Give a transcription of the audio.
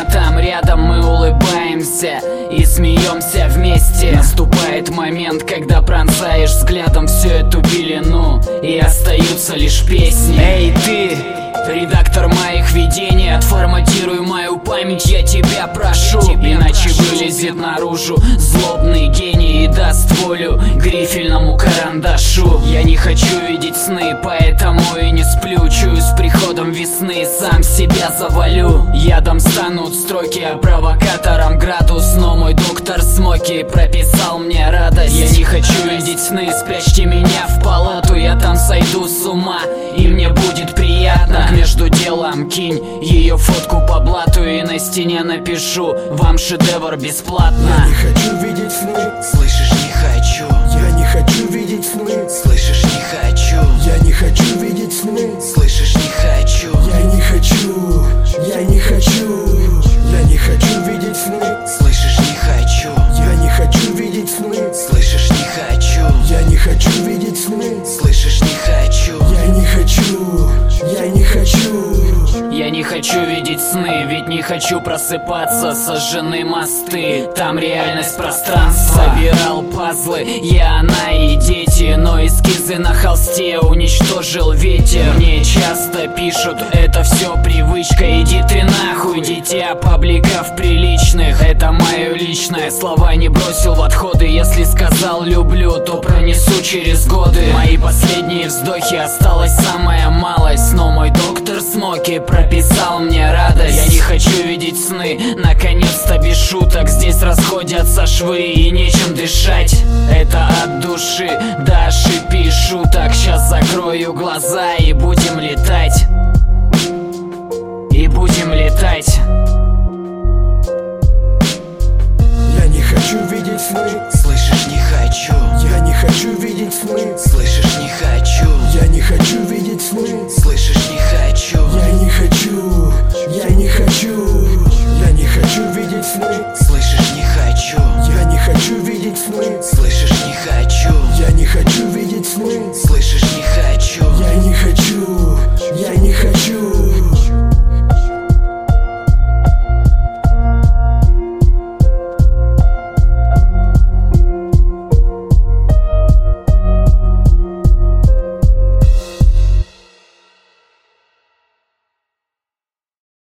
там рядом мы улыбаемся и смеемся вместе. Наступает момент, когда пронзаешь взглядом всю эту белину, и остаются лишь песни. Эй, ты, редактор моих видений, отформатируй мою память, я тебя прошу. Иначе вылезет наружу злобный гений и даст волю грифельному карандашу. Я не хочу видеть сны, поэтому и не сплю. Чую, с приходом весны сам себя завалю. Ядом станут строки, а провокатором градус. Но мой доктор Смоки прописал мне радость. Я не хочу видеть сны, спрячьте меня в палату. Я там сойду с ума, и мне будет приятно. Между делом кинь ее фотку по блату, и на стене напишу: вам шедевр бесплатно. Я не хочу видеть сны, Слышишь, не хочу. я не хочу видеть сны, Слышишь, не хочу. я не хочу видеть сны, Слышишь, не хочу. я не хочу, я не хочу, я не хочу видеть сны, Слышишь, не хочу. я не хочу видеть сны, Слышишь, не хочу. я не хочу видеть сны, Слышишь, не хочу. я не хочу, я не хочу. Я не хочу видеть сны, ведь не хочу просыпаться. Сожжены мосты, там реальность пространства. Собирал пазлы, я, она и дети, но эскизы на холсте уничтожил ветер. Мне часто пишут: это все привычка, иди ты нахуй, дитя пабликов приличных. Это мое личное, слова не бросил в отходы. Если сказал люблю, то пронесу через годы. Мои последние вздохи, осталась самая малость, но мой доктор Смоки прописал мне радость. Я не хочу видеть сны, наконец-то без шуток. Здесь расходятся швы и нечем дышать. Это от души, да, шипи шуток. Сейчас закрою глаза и будем летать. И будем летать. Я не хочу видеть сны, Слышишь, не хочу. я не хочу видеть сны, Слышишь, не хочу. я не хочу видеть сны, Слышишь, не хочу. я не хочу, я не